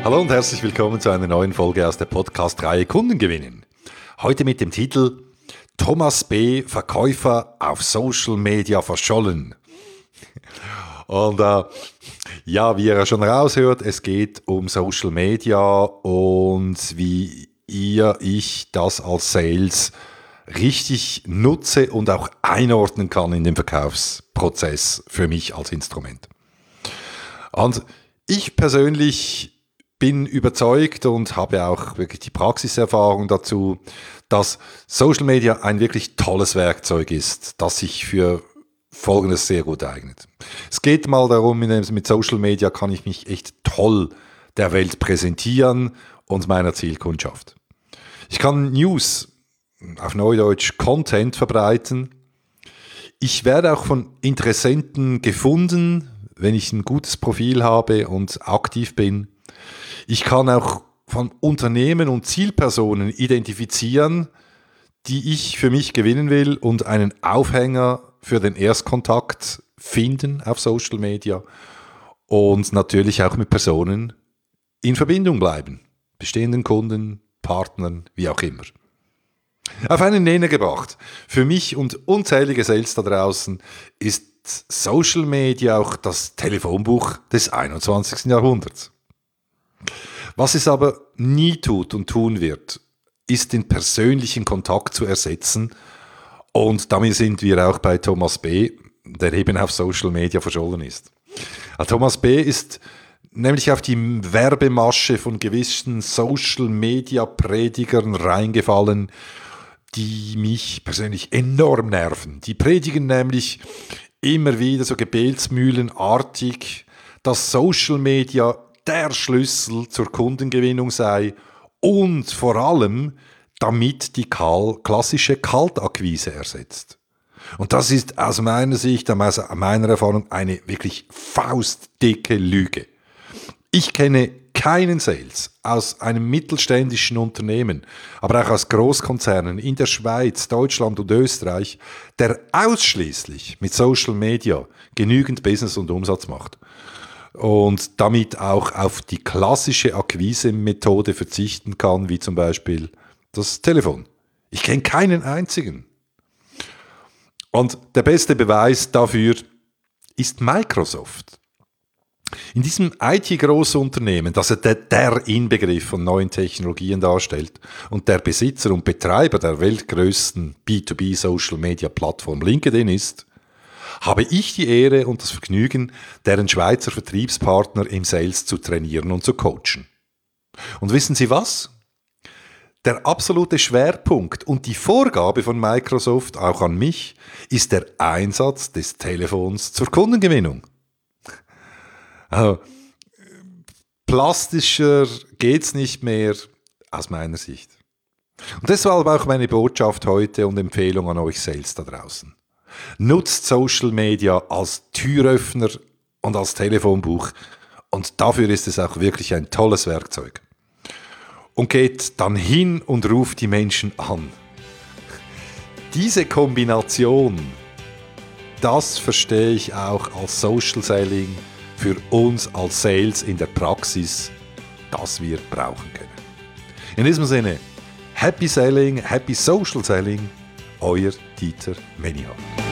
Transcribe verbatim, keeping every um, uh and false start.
Hallo und herzlich willkommen zu einer neuen Folge aus der Podcast-Reihe Kunden gewinnen. Heute mit dem Titel Thomas B., Verkäufer auf Social Media verschollen. Und äh, ja, wie ihr ja schon raushört, es geht um Social Media und wie ihr, ich das als Sales richtig nutze und auch einordnen kann in den Verkaufsprozess für mich als Instrument. Und ich persönlich bin überzeugt und habe auch wirklich die Praxiserfahrung dazu, dass Social Media ein wirklich tolles Werkzeug ist, das sich für Folgendes sehr gut eignet. Es geht mal darum, mit Social Media kann ich mich echt toll der Welt präsentieren und meiner Zielkundschaft. Ich kann News, auf Neudeutsch Content verbreiten. Ich werde auch von Interessenten gefunden, wenn ich ein gutes Profil habe und aktiv bin. Ich kann auch von Unternehmen und Zielpersonen identifizieren, die ich für mich gewinnen will und einen Aufhänger für den Erstkontakt finden auf Social Media und natürlich auch mit Personen in Verbindung bleiben. Bestehenden Kunden, Partnern, wie auch immer. Auf einen Nenner gebracht. Für mich und unzählige Sales da draußen ist Social Media auch das Telefonbuch des einundzwanzigsten Jahrhunderts. Was es aber nie tut und tun wird, ist den persönlichen Kontakt zu ersetzen. Und damit sind wir auch bei Thomas B., der eben auf Social Media verschollen ist. Thomas B. ist nämlich auf die Werbemasche von gewissen Social Media Predigern reingefallen, die mich persönlich enorm nerven. Die predigen nämlich immer wieder so gebetsmühlenartig, dass Social Media der Schlüssel zur Kundengewinnung sei und vor allem damit die klassische Kaltakquise ersetzt. Und das ist aus meiner Sicht, aus meiner Erfahrung, eine wirklich faustdicke Lüge. Ich kenne keinen Sales aus einem mittelständischen Unternehmen, aber auch aus Großkonzernen in der Schweiz, Deutschland und Österreich, der ausschließlich mit Social Media genügend Business und Umsatz macht und damit auch auf die klassische Akquise-Methode verzichten kann, wie zum Beispiel das Telefon. Ich kenne keinen einzigen. Und der beste Beweis dafür ist Microsoft. In diesem I T-Großunternehmen, das der, der Inbegriff von neuen Technologien darstellt und der Besitzer und Betreiber der weltgrößten B zwei B Social Media Plattform LinkedIn ist, habe ich die Ehre und das Vergnügen, deren Schweizer Vertriebspartner im Sales zu trainieren und zu coachen. Und wissen Sie was? Der absolute Schwerpunkt und die Vorgabe von Microsoft, auch an mich, ist der Einsatz des Telefons zur Kundengewinnung. Also, plastischer geht's nicht mehr aus meiner Sicht. Und deshalb auch meine Botschaft heute und Empfehlung an euch Sales da draußen. Nutzt Social Media als Türöffner und als Telefonbuch und dafür ist es auch wirklich ein tolles Werkzeug. Und geht dann hin und ruft die Menschen an. Diese Kombination, das verstehe ich auch als Social Selling für uns als Sales in der Praxis, das wir brauchen können. In diesem Sinne, Happy Selling, Happy Social Selling, euer Dieter Menihan.